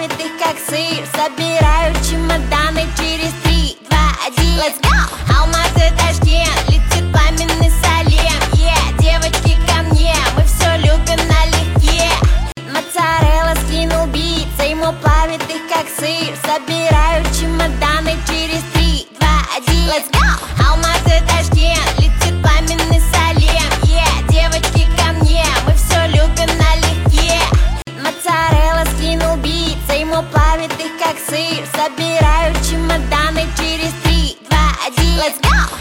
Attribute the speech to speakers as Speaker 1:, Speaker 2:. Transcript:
Speaker 1: плавит их как сыр. Собираю чемоданы через 3, 2, 1. Let's go! Алматы, Ташкент, летит пламенный Салем. Yeah, девочки ко мне, мы все любим налегке. Моцарелла скинул бит, ему плавит их как сыр. Собираю чемоданы через 3, 2, 1. Let's go! Алматы, Ташкент, летит пламенный Салем. Yeah, девочки ко мне, мы все любим налегке. Моцарелла скинул бит, ему плавит их как сыр. Собираю чемоданы через 3, 2, 1. Let's go!